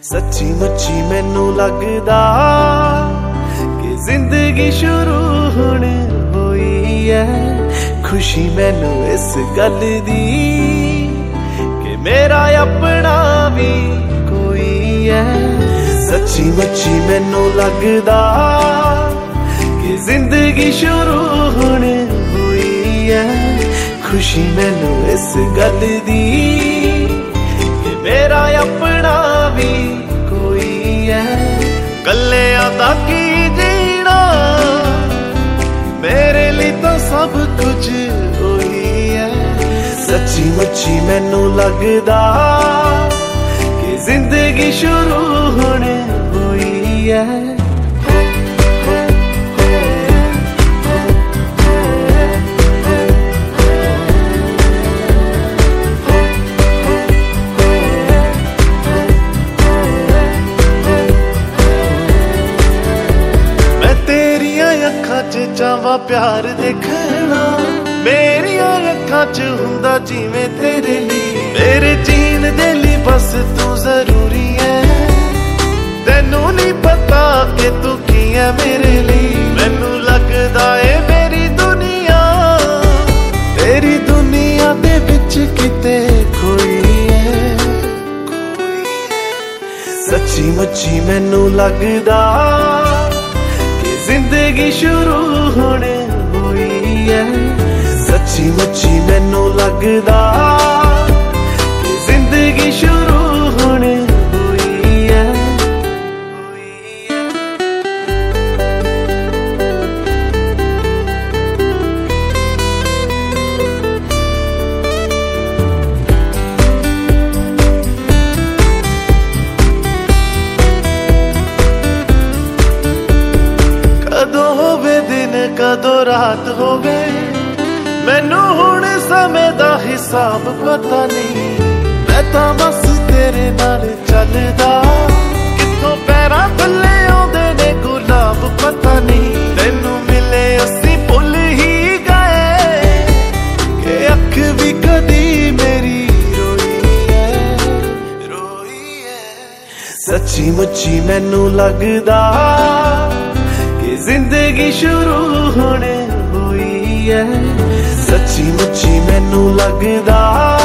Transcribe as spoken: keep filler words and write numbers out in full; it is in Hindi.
सच्ची मुच्ची मैनू लगदा कि जिंदगी शुरू हुण होई है। खुशी मैनू इस गल दी कि मेरा अपना भी कोई है। सच्ची मुच्ची मैनू लगदा कि जिंदगी शुरू हुण होई है। खुशी मैनू इस गल दी कि मेरा अपना भी कोई है। कल्लियां दा की जीना मेरे लिए तो सब कुछ होई है। सच्ची मुच्ची मैनू लगदा कि जिंदगी शुरू हुण होई है। चावा प्यार देखना मेरिया अखां च हुंदा जिवें तेरे लिए। मेरे जीन दे लिए बस तू जरूरी है। तेनू नहीं पता कि तू की है मेरे लिए। मैनू लगदा है मेरी दुनिया तेरी दुनिया दे विच किते कोई है। सच्ची मुच्ची मैनू लगदा जिंदगी शुरू हुण होई है। सच्ची मुच्ची मैनू लगदा कि जिंदगी शुरू हुण होई है। कदों होवे दिन कदों रात होवे मैनू हुण समय दा हिसाब पता नहीं। मैं तां बस तेरे नाल चलदा कित्थों पैरां थल्ले आउंदे ने गुलाब पता नहीं। तैनू मिले असीं भुल ही गए कि अख भी कदी मेरी रोई है रोई है। सच्ची मुच्ची मैनू लगदा जिंदगी शुरू हुण होई है। सच्ची मुच्ची मैनू लगदा